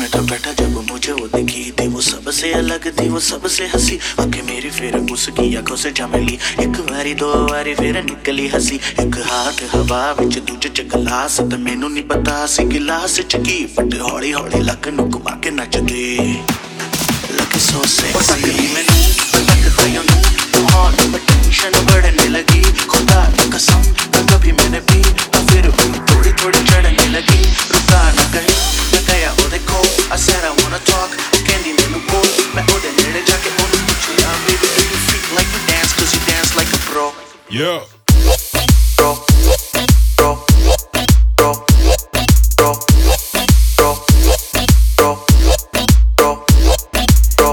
में था बैठा जब मुझे वो दिखी थी, वो सबसे अलग थी, वो सबसे हंसी। आंखें मेरी फिर उसकी आंखों से जा मिली, एक बारी दो बारी फिर निकली हंसी। एक हाथ हवा विच दूजे च गिलास, ते मैनू नहीं पता सी गिलास च की, बट हौली हौली लक नू घुमा के नचदे लगे सो सेक्सी। मैनू लगता यूं नू हॉट में टेंशन बढ़ने लगी, खुदा की कसम कभी मैंने पी तो फिर भी थोड़ी थोड़ी चढ़ने लगी। रुका ना कहीं मैं गया ओदे कोल, I said I wanna talk, कहंदी मैनू बोल, मैं ओदे नेड़े जाके ओनू पुछया, baby do you freak like you dance, cause you dance like a pro. Yeah. Pro, pro, pro, pro, pro, pro, pro, pro.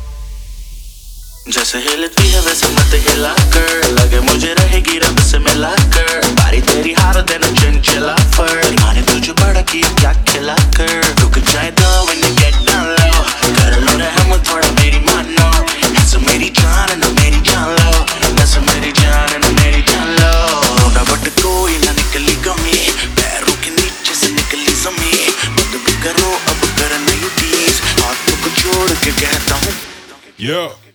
जैसे हिलती है वैसे मत हिला कर, लगे मुझे रहेगी रब से मिला कर। बारी तेरी हार देना चंचला फर, माने तुझे बड़ा की क्या खिला कर। रुक जाए तो when you get down low, कर लो रहम थोड़ा मेरी मानो, ऐसे मेरी जान न मेरी जान लो, ऐसे मेरी जान न मेरी जान लो। रोना बट कोई ना निकली कमी, पैरों के नीचे से निकली जमीन। बंद भी करो अब करना यू टीज, हाथों को छोड़ के कहता हूँ Yeah.